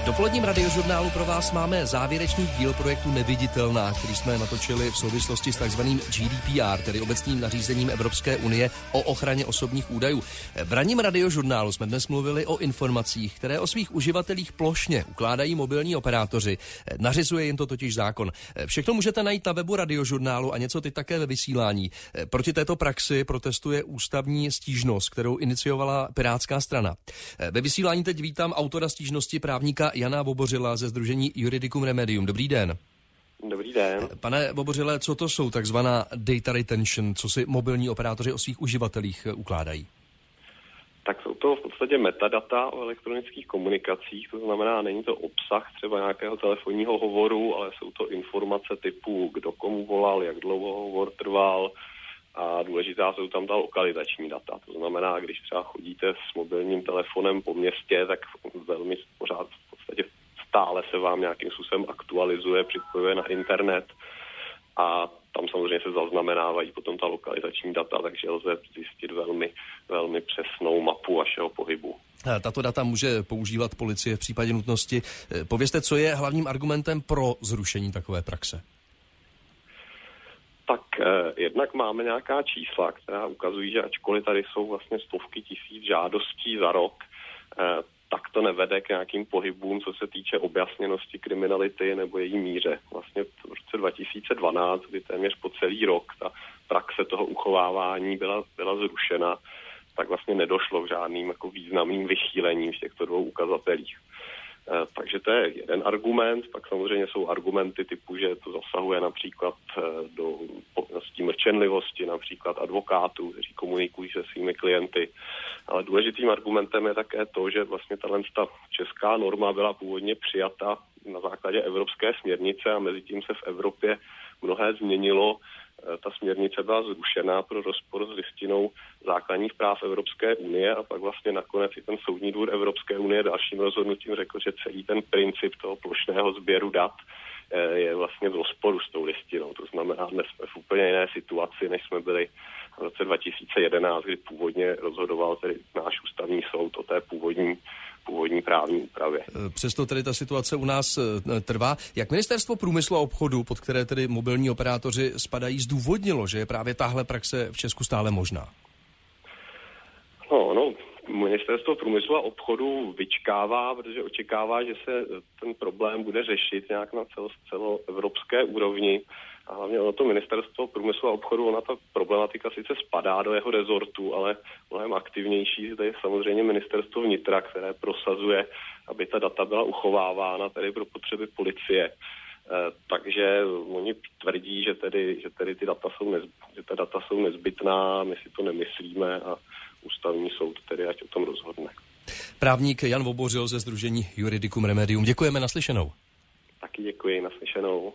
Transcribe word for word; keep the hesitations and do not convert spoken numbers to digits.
V dopoledním radiožurnálu pro vás máme závěrečný díl projektu Neviditelná, který jsme natočili v souvislosti s takzvaným G D P R, tedy obecným nařízením Evropské unie o ochraně osobních údajů. V ranním radiožurnálu jsme dnes mluvili o informacích, které o svých uživatelích plošně ukládají mobilní operátoři. Nařizuje jim to totiž zákon. Všechno můžete najít na webu radiožurnálu a něco teď také ve vysílání. Proti této praxi protestuje ústavní stížnost, kterou iniciovala Pirátská strana. Ve vysílání teď vítám autora stížnosti, právníka Jana Vobořila ze sdružení Juridicum Remedium. Dobrý den. Dobrý den. Pane Vobořile, co to jsou takzvaná data retention, co si mobilní operátoři o svých uživatelích ukládají? Tak jsou to v podstatě metadata o elektronických komunikacích, to znamená, není to obsah třeba nějakého telefonního hovoru, ale jsou to informace typu, kdo komu volal, jak dlouho hovor trval, a důležitá jsou tam ta lokalizační data. To znamená, když třeba chodíte s mobilním telefonem po městě, tak velmi pořád v podstatě stále se vám nějakým způsobem aktualizuje, připojuje na internet a tam samozřejmě se zaznamenávají potom ta lokalizační data, takže lze zjistit velmi, velmi přesnou mapu vašeho pohybu. Tato data může používat policie v případě nutnosti. Povězte, co je hlavním argumentem pro zrušení takové praxe? Tak eh, jednak máme nějaká čísla, která ukazují, že ačkoliv tady jsou vlastně stovky tisíc žádostí za rok, eh, tak to nevede k nějakým pohybům, co se týče objasněnosti kriminality nebo její míře. Vlastně v roce dva tisíce dvanáct, kdy téměř po celý rok ta praxe toho uchovávání byla, byla zrušena, tak vlastně nedošlo k žádným jako významným vychýlením v těchto dvou ukazatelích. Takže to je jeden argument, pak samozřejmě jsou argumenty typu, že to zasahuje například do povinností mlčenlivosti, například advokátů, kteří komunikují se svými klienty. Ale důležitým argumentem je také to, že vlastně tato česká norma byla původně přijata na základě evropské směrnice a mezi tím se v Evropě mnohé změnilo. Ta směrnice byla zrušena pro rozpor s listinou základních práv Evropské unie a pak vlastně nakonec i ten Soudní dvůr Evropské unie dalším rozhodnutím řekl, že celý ten princip toho plošného sběru dat je vlastně v rozporu s tou listinou. To znamená, dnes jsme v úplně jiné situaci, než jsme byli v roce dva tisíce jedenáct, kdy původně rozhodoval tedy náš ústavní soud o té původní původní právní úpravě. Přesto tedy ta situace u nás trvá. Jak Ministerstvo průmyslu a obchodu, pod které tedy mobilní operátoři spadají, zdůvodnilo, že je právě tahle praxe v Česku stále možná? No, no, Ministerstvo průmyslu a obchodu vyčkává, protože očekává, že se ten problém bude řešit nějak na celo, celoevropské úrovni. A hlavně ono to Ministerstvo průmyslu a obchodu, ona ta problematika sice spadá do jeho rezortu, ale mnohem aktivnější zde je samozřejmě Ministerstvo vnitra, které prosazuje, aby ta data byla uchovávána tedy pro potřeby policie. E, takže oni tvrdí, že tedy, že tedy ty data jsou, nezbyt, že ta data jsou nezbytná, my si to nemyslíme a ústavní soud tedy ať o tom rozhodne. Právník Jan Vobořil ze sdružení Juridicum Remedium. Děkujeme, naslyšenou. Taky děkuji, naslyšenou.